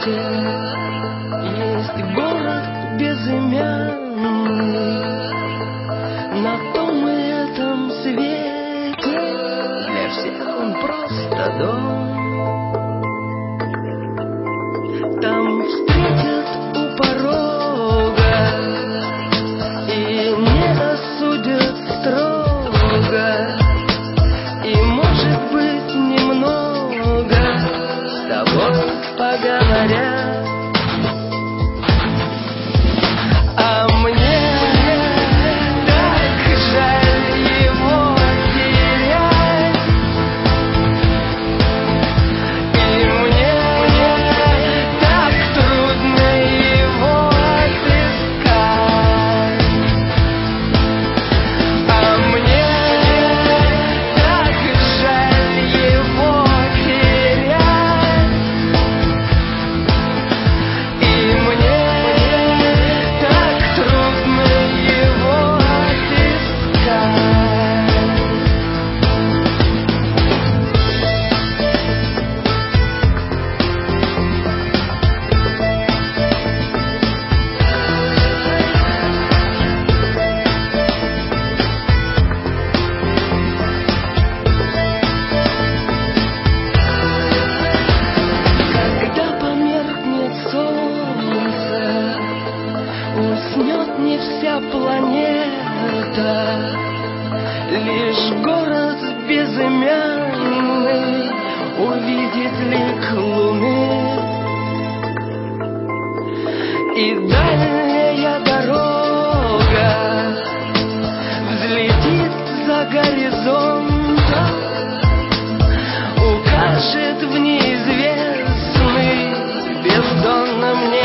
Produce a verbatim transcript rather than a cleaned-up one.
свете есть город безымянный. На том и этом свете для всех он просто дом. Там встретят у порога и не осудят строго, и, может быть, немного с тобой поговорят. А мне так жаль его терять, и мне так трудно его отыскать. А мне так жаль его терять, и мне так трудно его отыскать. Когда померкнет солнце, уснет не вся планета, лишь город безымянный увидит лик луны. И дальняя дорога взлетит за горизонтом, укажет в неизвестный бездонном небе